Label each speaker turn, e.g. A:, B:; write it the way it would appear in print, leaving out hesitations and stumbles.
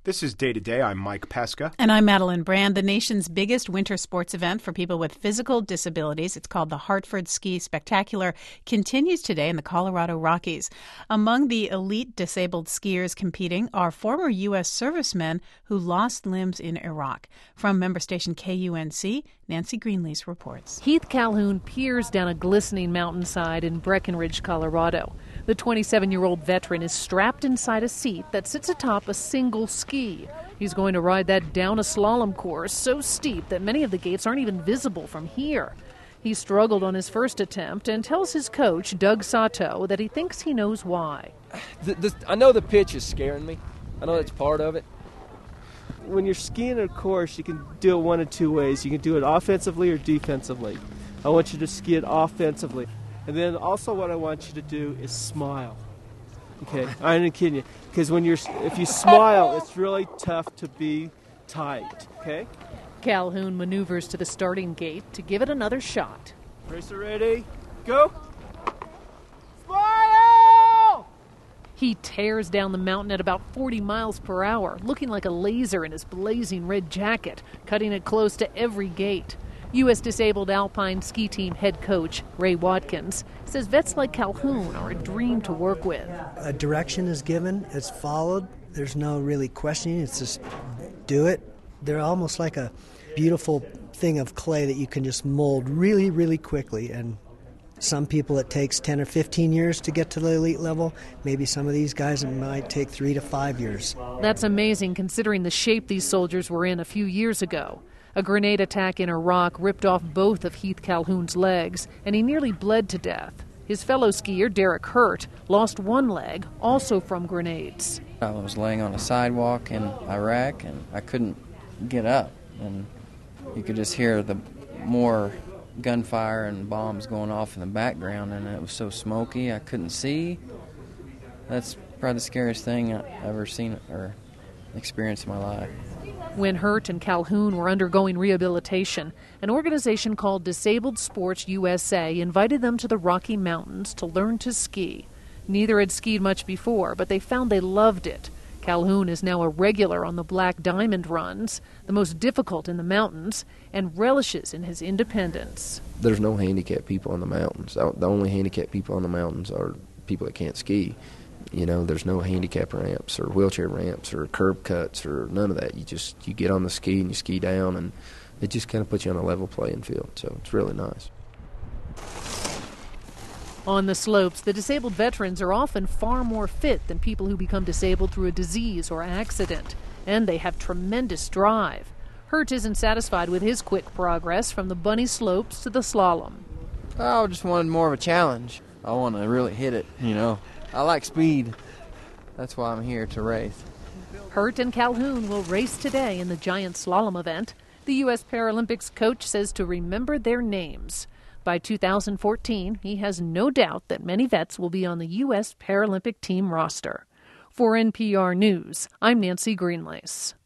A: This is Day to Day. I'm Mike Pesca.
B: And I'm Madeline Brand. The nation's biggest winter sports event for people with physical disabilities, it's called the Hartford Ski Spectacular, continues today in the Colorado Rockies. Among the elite disabled skiers competing are former U.S. servicemen who lost limbs in Iraq. From member station KUNC, Nancy Greenlease reports.
C: Heath Calhoun peers down a glistening mountainside in Breckenridge, Colorado. The 27-year-old veteran is strapped inside a seat that sits atop a single ski. He's going to ride that down a slalom course so steep that many of the gates aren't even visible from here. He struggled on his first attempt and tells his coach, Doug Sato, that he thinks he knows why.
D: I know the pitch is scaring me. I know that's part of it.
E: When you're skiing a course, you can do it one of two ways. You can do it offensively or defensively. I want you to ski it offensively. And then also what I want you to do is smile. Okay, I'm not kidding you. Because if you smile, it's really tough to be tight, okay?
C: Calhoun maneuvers to the starting gate to give it another shot.
E: Racer ready, go! Smile!
C: He tears down the mountain at about 40 miles per hour, looking like a laser in his blazing red jacket, cutting it close to every gate. U.S. Disabled Alpine Ski Team head coach Ray Watkins says vets like Calhoun are a dream to work with.
F: A direction is given, it's followed. There's no really questioning, it's just do it. They're almost like a beautiful thing of clay that you can just mold really, really quickly. And some people it takes 10 or 15 years to get to the elite level. Maybe some of these guys it might take 3 to 5 years.
C: That's amazing considering the shape these soldiers were in a few years ago. A grenade attack in Iraq ripped off both of Heath Calhoun's legs, and he nearly bled to death. His fellow skier, Derek Hurt, lost one leg, also from grenades.
G: I was laying on a sidewalk in Iraq, and I couldn't get up. And you could just hear the more gunfire and bombs going off in the background, and it was so smoky I couldn't see. That's probably the scariest thing I've ever seen or experienced in my life.
C: When Hurt and Calhoun were undergoing rehabilitation, an organization called Disabled Sports USA invited them to the Rocky Mountains to learn to ski. Neither had skied much before, but they found they loved it. Calhoun is now a regular on the Black Diamond runs, the most difficult in the mountains, and relishes in his independence.
D: There's no handicapped people on the mountains. The only handicapped people on the mountains are people that can't ski. You know, there's no handicap ramps or wheelchair ramps or curb cuts or none of that. You get on the ski and you ski down, and it just kind of puts you on a level playing field. So it's really nice.
C: On the slopes, the disabled veterans are often far more fit than people who become disabled through a disease or accident, and they have tremendous drive. Hurt isn't satisfied with his quick progress from the bunny slopes to the slalom.
G: I just wanted more of a challenge. I want to really hit it, you know. I like speed. That's why I'm here to race.
C: Hurt and Calhoun will race today in the giant slalom event. The U.S. Paralympics coach says to remember their names. By 2014, he has no doubt that many vets will be on the U.S. Paralympic team roster. For NPR News, I'm Nancy Greenlease.